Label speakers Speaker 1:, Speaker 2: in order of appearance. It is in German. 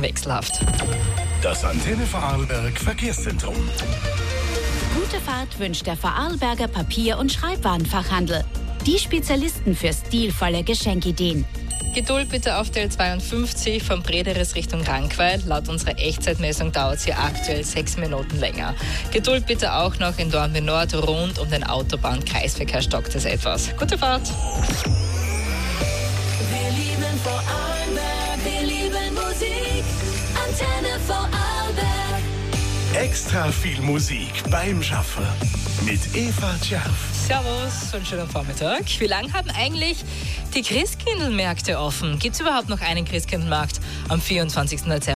Speaker 1: morgen wechselhaft.
Speaker 2: Das Antenne Vorarlberg Verkehrszentrum.
Speaker 3: Gute Fahrt wünscht der Vorarlberger Papier- und Schreibwarenfachhandel. Die Spezialisten für stilvolle Geschenkideen.
Speaker 1: Geduld bitte auf der L52 von Brederes Richtung Rankweil. Laut unserer Echtzeitmessung dauert es hier aktuell 6 Minuten länger. Geduld bitte auch noch in Dornbirn Nord. Rund um den Autobahn-Kreisverkehr stockt es etwas. Gute Fahrt!
Speaker 4: Wir lieben Vorarlberg, wir lieben Musik. Antenne Vorarlberg.
Speaker 2: Extra viel Musik beim Schaffen mit Eva Tscherf.
Speaker 1: Servus und schönen Vormittag. Wie lange haben eigentlich die Christkindlmärkte offen? Gibt es überhaupt noch einen Christkindlmarkt am 24. Dezember?